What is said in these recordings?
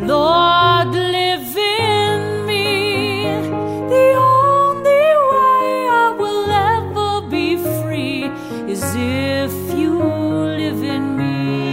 Lord, live in me. The only way I will ever be free is if you live in me.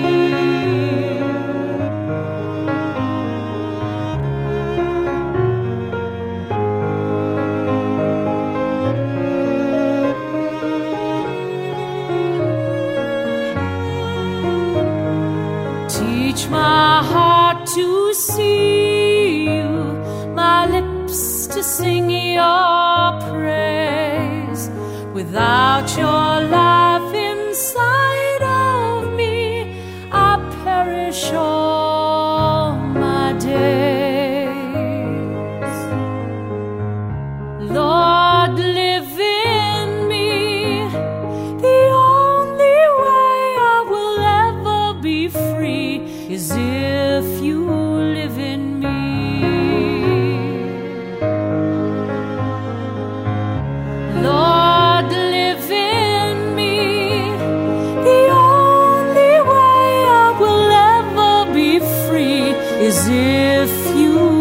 Teach my heart to see you, my lips to sing your praise. Without your life inside of me, I perish all my days. Lord, live in me. The only way I will ever be free is if you live in me. Lord, live in me. The only way I will ever be free is if you